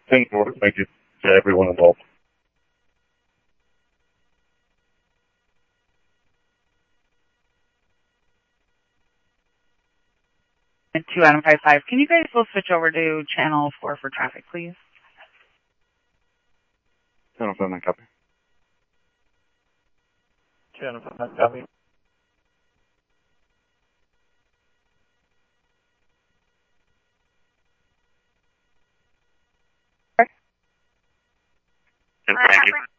Thank you to everyone involved. To Adam 55. Can you guys both switch over to channel 4 for traffic, please? Channel 7, copy. Channel 7, copy. Thank you.